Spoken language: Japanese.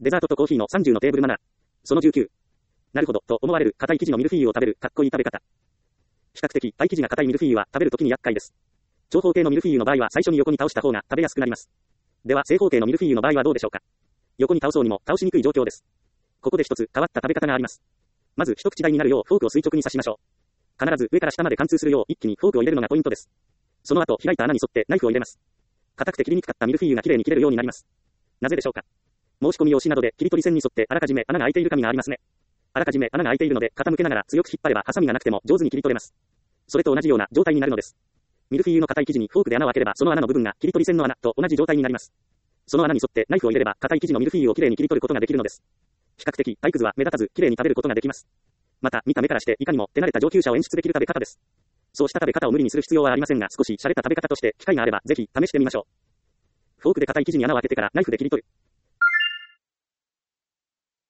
デザートとコーヒーの30のテーブルマナー。その19。なるほど、と思われる硬い生地のミルフィーユを食べる、かっこいい食べ方。比較的、パイ生地が硬いミルフィーユは食べるときに厄介です。長方形のミルフィーユの場合は最初に横に倒した方が食べやすくなります。では、正方形のミルフィーユの場合はどうでしょうか。横に倒そうにも倒しにくい状況です。ここで一つ変わった食べ方があります。まず一口大になるようフォークを垂直に刺しましょう。必ず上から下まで貫通するよう一気にフォークを入れるのがポイントです。その後、開いた穴に沿ってナイフを入れます。硬くて切りにくかったミルフィーユがきれいに切れるようになります。なぜでしょうか。申し込み用紙などで切り取り線に沿ってあらかじめ穴が開いている紙がありますね。あらかじめ穴が開いているので傾けながら強く引っ張ればハサミがなくても上手に切り取れます。それと同じような状態になるのです。ミルフィーユの硬い生地にフォークで穴を開ければその穴の部分が切り取り線の穴と同じ状態になります。その穴に沿ってナイフを入れれば硬い生地のミルフィーユをきれいに切り取ることができるのです。比較的体くずは目立たずきれいに食べることができます。また見た目からしていかにも手慣れた上級者を演出できる食べ方です。そうした食べ方を無理にする必要はありませんが少し洒落た食べ方として機会があればぜひ試してみましょう。フォークで硬い生地に穴を開けてからナイフで切り取る。